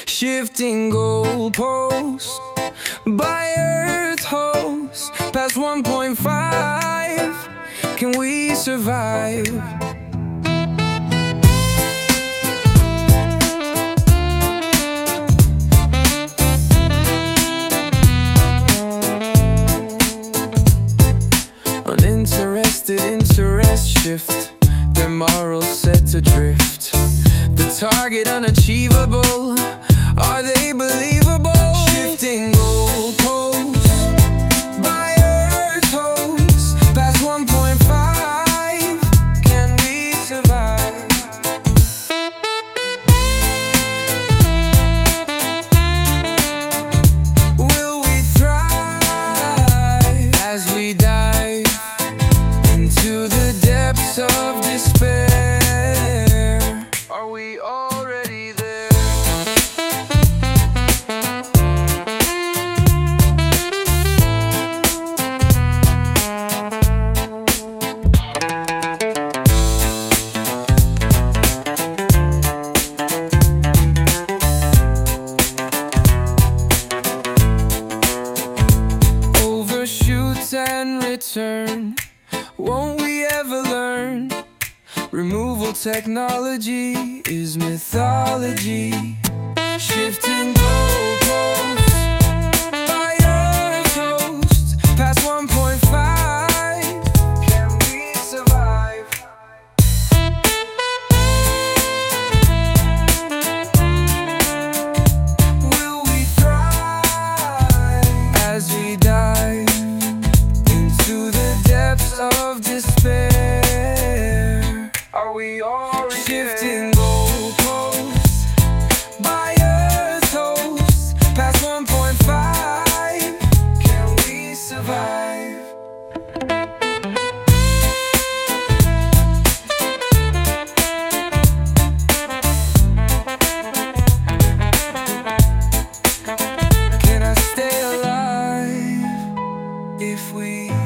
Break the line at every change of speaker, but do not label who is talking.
Shifting goalposts by Earth hosts past 1.5. Can we survive? Uninterested interest shift, their morals set adrift. The target unachievable, are they believable? Shifting goalposts by Earth hosts past 1.5. Can we survive? Will we thrive as we dive into the depths of despair? Are we already there? Overshoot and return, won't we ever learn? Removal technology is mythology. Shifting goalposts by Earth hosts past 1.5. Can we survive? Will we thrive as we dive into the depths of despair? Are we already shifting goalposts by Earth hosts past 1.5? Can we survive? Can I stay alive if we